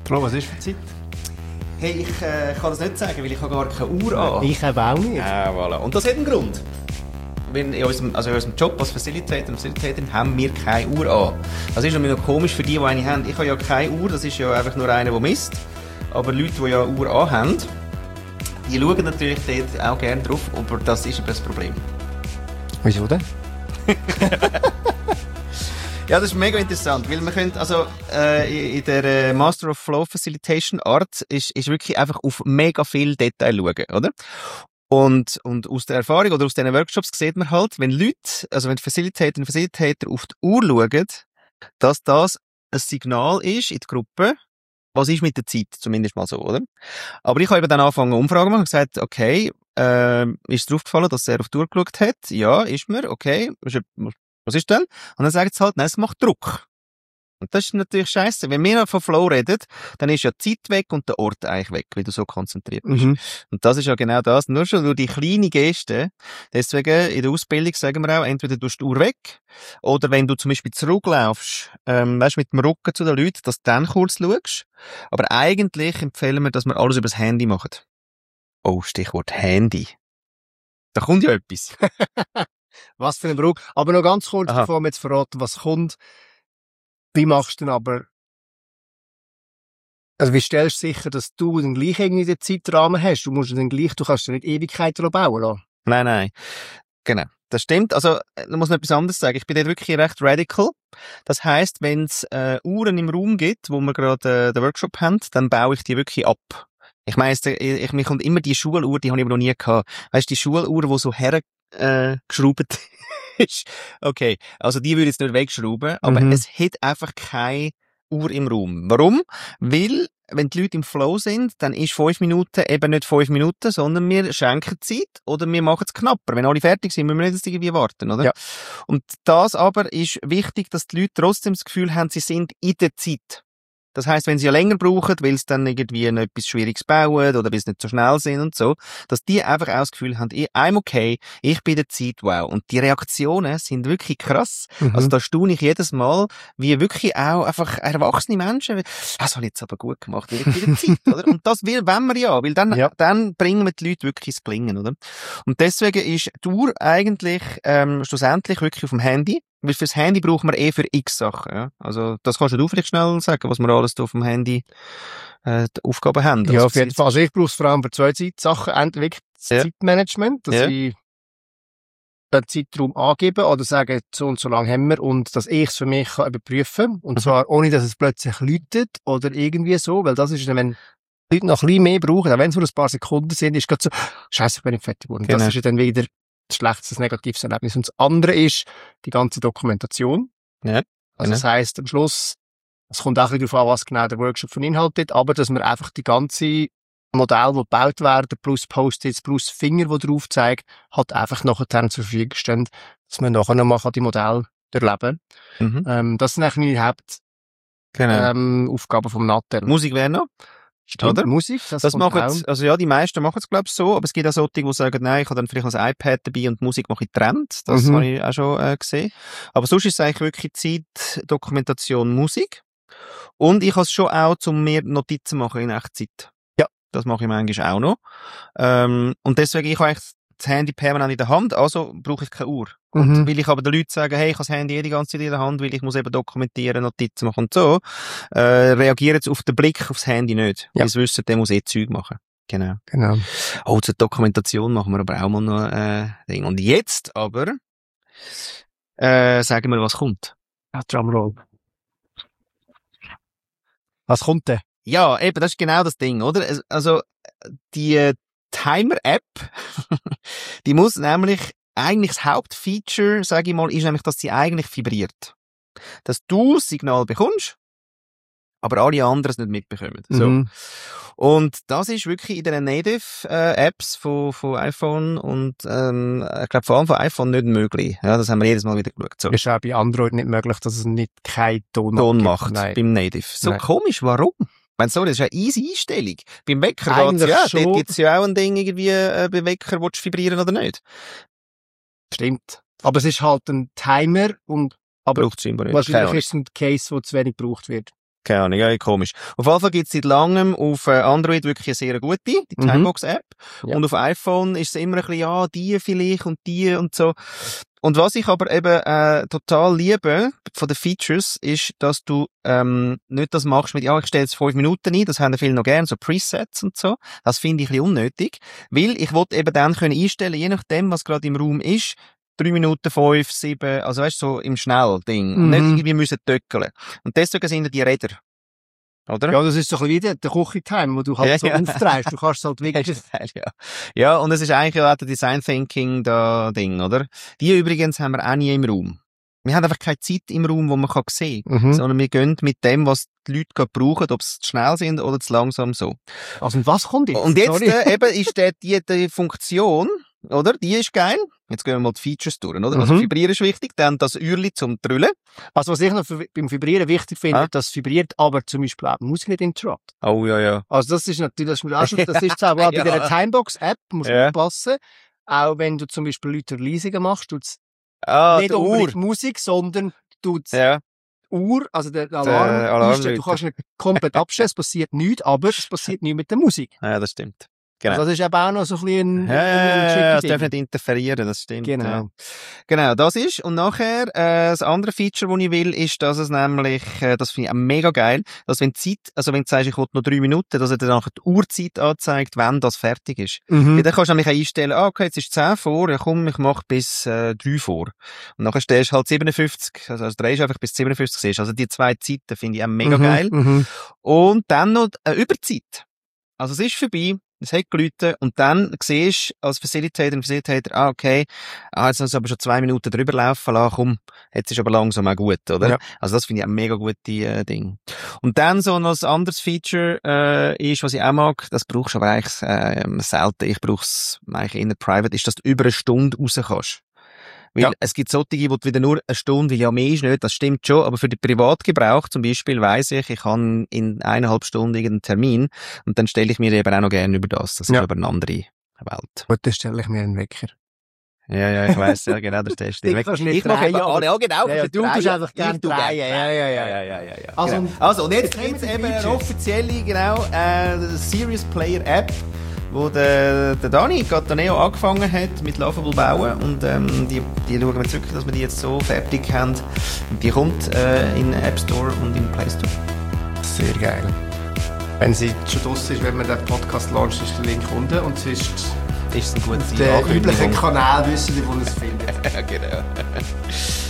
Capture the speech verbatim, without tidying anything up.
Flo, was ist für Zeit? Hey, ich äh, kann das nicht sagen, weil ich habe gar keine Uhr an. Ich habe auch nicht. Ah, voilà. Und das hat einen Grund. In unserem, also in unserem Job als Facilitator und Facilitatorin haben wir keine Uhr an. Das ist nämlich noch komisch für die, die eine haben. Ich habe ja keine Uhr, das ist ja einfach nur einer, der misst. Aber Leute, die ja eine Uhr anhaben, die schauen natürlich dort auch gerne drauf, aber das ist das Problem. Wieso denn? Ja, das ist mega interessant, weil man könnte, also, äh, in der äh, Master of Flow Facilitation Art ist, ist wirklich einfach auf mega viel Detail schauen, oder? Und, und aus der Erfahrung oder aus diesen Workshops sieht man halt, wenn Leute, also wenn Facilitator und Facilitator auf die Uhr schauen, dass das ein Signal ist in der Gruppe, was ist mit der Zeit, zumindest mal so, oder? Aber ich habe eben dann angefangen, Umfragen zu machen und gesagt, okay, äh, ist es aufgefallen, dass er auf die Uhr geschaut hat? Ja, ist mir, okay. Was ist denn? Und dann sagt es halt, nein, es macht Druck. Und das ist natürlich scheiße. Wenn wir von Flow reden, dann ist ja die Zeit weg und der Ort eigentlich weg, weil du so konzentriert bist. Mhm. Und das ist ja genau das. Nur schon durch die kleine Geste. Deswegen, in der Ausbildung sagen wir auch, entweder du die Uhr weg, oder wenn du zum Beispiel zurücklaufst, ähm, weißt, mit dem Rücken zu den Leuten, dass du dann kurz schaust. Aber eigentlich empfehlen wir, dass wir alles über das Handy machen. Oh, Stichwort Handy. Da kommt ja etwas. Was für ein Bruch. Aber noch ganz kurz, Aha. bevor wir jetzt verraten, was kommt. Wie machst du denn aber, also wie stellst du sicher, dass du den gleichen irgendwie den Zeitrahmen hast? Du musst den gleich, du kannst ja nicht Ewigkeiten bauen lassen. Nein, nein. Genau. Das stimmt. Also, da muss man etwas anderes sagen. Ich bin dort wirklich recht radical. Das heisst, wenn es äh, Uhren im Raum gibt, wo wir gerade äh, den Workshop haben, dann baue ich die wirklich ab. Ich meine, ich, mir kommt immer die Schuluhr, die habe ich aber noch nie gehabt. Weißt du, die Schuluhr, die so her äh, geschraubt ist. Okay, also die würde ich jetzt nicht wegschrauben, aber mhm. es hat einfach keine Uhr im Raum. Warum? Weil, wenn die Leute im Flow sind, dann ist fünf Minuten eben nicht fünf Minuten, sondern wir schenken Zeit oder wir machen es knapper. Wenn alle fertig sind, müssen wir nicht irgendwie warten, oder? Ja. Und das aber ist wichtig, dass die Leute trotzdem das Gefühl haben, sie sind in der Zeit. Das heisst, wenn sie ja länger brauchen, weil sie dann irgendwie noch etwas Schwieriges bauen oder weil sie nicht so schnell sind und so, dass die einfach auch das Gefühl haben, I'm okay, ich bin der Zeit, wow. Und die Reaktionen sind wirklich krass. Mhm. Also da staune ich jedes Mal, wie wirklich auch einfach erwachsene Menschen, das habe ich jetzt aber gut gemacht, weil ich bin der Zeit, oder? Und das will, wollen wir ja, weil dann, ja. dann bringen wir die Leute wirklich ins Gelingen, oder? Und deswegen ist die Uhr eigentlich ähm, schlussendlich wirklich auf dem Handy. Weil fürs Handy brauchen wir eh für x Sachen. Ja? Also das kannst du vielleicht schnell sagen, was wir alles da auf dem Handy äh, die Aufgaben haben. Ja, auf jeden Fall. Also ich brauche es vor allem für zwei Sachen. Entweder das ja. Zeitmanagement, dass ja. ich einen Zeitraum angebe oder sage, so und so lange haben wir und dass ich es für mich kann überprüfen kann. Und mhm. zwar ohne, dass es plötzlich läutet oder irgendwie so, weil das ist dann, wenn die Leute noch ein bisschen mehr brauchen, auch wenn es nur ein paar Sekunden sind, ist gerade so, Scheiße, ich bin nicht fertig geworden. Genau. Das ist ja dann wieder schlechtes, negatives Erlebnis. Und das andere ist die ganze Dokumentation. Ja, also das heisst, am Schluss, es kommt auch ein bisschen darauf an, was genau der Workshop von Inhalt hat, aber dass man einfach die ganze Modelle, die gebaut werden, plus Post-its, plus Finger, die drauf zeigen, halt einfach nachher zur Verfügung stehen, dass man nachher noch mal die Modelle durchleben kann. Mhm. Ähm, das sind eigentlich die Hauptaufgaben genau. ähm, Aufgaben vom Natter. Musik wäre noch? Stimmt, oder? Musik, das, das machen, also ja, die meisten machen es, glaube ich, so, aber es gibt auch solche, die sagen, nein, ich habe dann vielleicht ein iPad dabei und Musik mache ich getrennt. Das mhm. habe ich auch schon äh, gesehen. Aber sonst ist es eigentlich wirklich Zeit, Dokumentation, Musik. Und ich habe es schon auch, um mir Notizen machen in Echtzeit. Ja. Das mache ich manchmal auch noch. Ähm, und deswegen, ich habe eigentlich das Handy permanent in der Hand, also brauche ich keine Uhr. Mhm. Und weil ich aber den Leuten sage, hey, ich habe das Handy eh die ganze Zeit in der Hand, weil ich muss eben dokumentieren, Notizen machen und so, äh, reagieren sie auf den Blick aufs Handy nicht. Ja. Weil sie wissen, der muss eh Zeug machen. Genau. Genau. Oh, zur Dokumentation machen wir aber auch mal noch äh, Ding. Und jetzt aber äh, sagen wir, was kommt. Ja, Drumroll. Was kommt denn? Ja, eben, das ist genau das Ding, oder? Also, die Timer-App, die muss nämlich, eigentlich das Hauptfeature, sage ich mal, ist nämlich, dass sie eigentlich vibriert. Dass du das Signal bekommst, aber alle anderen es nicht mitbekommen. So. Mhm. Und das ist wirklich in den Native-Apps äh, von, von iPhone und ähm, ich glaube vor allem von iPhone nicht möglich. Ja, das haben wir jedes Mal wieder geschaut. So. Ist auch bei Android nicht möglich, dass es nicht keinen Ton, Ton macht Nein. beim Native. So Nein. Komisch, warum? Wenn so, das ist eine easy Einstellung. Beim Wecker geht's ja, schon. Dort gibt's ja auch ein Ding, irgendwie, äh, beim Wecker, willst du vibrieren oder nicht? Stimmt. Aber es ist halt ein Timer und, aber braucht's immer nicht. Wahrscheinlich ist es ein Case, wo zu wenig gebraucht wird. Keine Ahnung, ja, komisch. Auf jeden Fall gibt's seit langem auf Android wirklich eine sehr gute, die Timebox-App. Mhm. Ja. Und auf iPhone ist es immer ein bisschen, ja, die vielleicht und die und so. Und was ich aber eben äh, total liebe von den Features, ist, dass du ähm, nicht das machst mit, ja, ich stelle jetzt fünf Minuten ein, das haben viele noch gern, so Presets und so. Das finde ich ein bisschen unnötig, weil ich wollte eben dann können einstellen, je nachdem, was gerade im Raum ist, drei Minuten, fünf, sieben, also weißt du, so im Schnellding. Mhm. Und nicht irgendwie müssen töckeln. Und deswegen sind die Räder. Oder? Ja, das ist so ein bisschen wie der Küche-Time, wo du halt ja, so ja. aufdrehst. Du kannst es halt wirklich... ja. ja, und es ist eigentlich auch der Design Thinking da Ding, oder? Die übrigens haben wir auch nie im Raum. Wir haben einfach keine Zeit im Raum, wo man kann sehen kann, mhm. sondern wir gehen mit dem, was die Leute gerade brauchen, ob sie zu schnell sind oder zu langsam so. Also und was kommt jetzt? Und jetzt äh, eben ist der, die, die Funktion, oder? Die ist geil. Jetzt gehen wir mal die Features durch, oder? Mhm. Also Vibrieren ist wichtig, dann das Uhrli zum Drüllen. Also was ich noch beim Vibrieren wichtig finde, ah. das vibriert aber zum Beispiel auch Musik nicht interrupt. Oh, ja, ja. Also das ist natürlich, das, das ist, das ist auch bei ja. dieser Timebox-App, musst du ja. aufpassen. Auch wenn du zum Beispiel Leute Leasingen machst, tut's ah, nicht unbedingt Musik, sondern tut's ja. Uhr, also der Alarm, der Alarm du kannst nicht komplett abstellen, es passiert nichts, aber es passiert nichts mit der Musik. Ja, das stimmt. Genau. Also das ist eben auch noch so ein bisschen ein, ja, ein, ein ja, das darf nicht interferieren, das stimmt. Genau. Ja. Genau, das ist. Und nachher, äh, das andere Feature, das ich will, ist, dass es nämlich, äh, das finde ich auch mega geil, dass wenn Zeit, also wenn du sagst, ich will noch drei Minuten, dass er dann nachher die Uhrzeit anzeigt, wenn das fertig ist. Mhm. Ja, dann kannst du nämlich auch einstellen, ah, okay, jetzt ist zehn vor, ja komm, ich mach bis äh, drei vor. Und nachher stellst du halt siebenundfünfzig, also, also drehst einfach bis siebenundfünfzig siehst. Also die zwei Zeiten finde ich auch mega mhm, geil. Mhm. Und dann noch eine Überzeit. Also es ist vorbei. Es hat geläutet und dann siehst du als Facilitator und Facilitator, ah, okay, ah, jetzt hast du aber schon zwei Minuten drüber laufen lassen, komm, jetzt ist aber langsam auch gut, oder? Ja. Also das finde ich ein mega gutes äh, Ding. Und dann so noch ein anderes Feature äh, ist, was ich auch mag, das brauchst du aber eigentlich äh, selten, ich brauche es eigentlich eher private, ist, dass du über eine Stunde raus kannst. Weil ja. es gibt solche, wo du wieder nur eine Stunde, weil ja mehr ist nicht, das stimmt schon, aber für den Privatgebrauch zum Beispiel weiss ich, ich habe in eineinhalb Stunden irgendeinen Termin und dann stelle ich mir eben auch noch gerne über das, das ja. ist aber eine andere Welt. Gut, dann stelle ich mir einen Wecker. Ja, ja, ich weiss, ja, genau, da stellst du den Wecker. Ich mache eben, ah, ja, genau, ja, ja, du tust einfach gerne drehen. Ja, ja, ja, ja, ja, ja, ja. Also, genau. also und jetzt gibt's eben eine offizielle, genau, äh, Serious Player App, wo der, der Dani Cattaneo angefangen hat mit Lovable bauen und ähm, die, die schauen wir zurück, dass wir die jetzt so fertig haben. Und die kommt äh, in den App Store und in den Play Store. Sehr geil. Wenn sie schon draussen ist, wenn man den Podcast launcht, ist der Link unten und sonst ist es ein guter der übliche Kanal wissen, wo man es findet. Genau.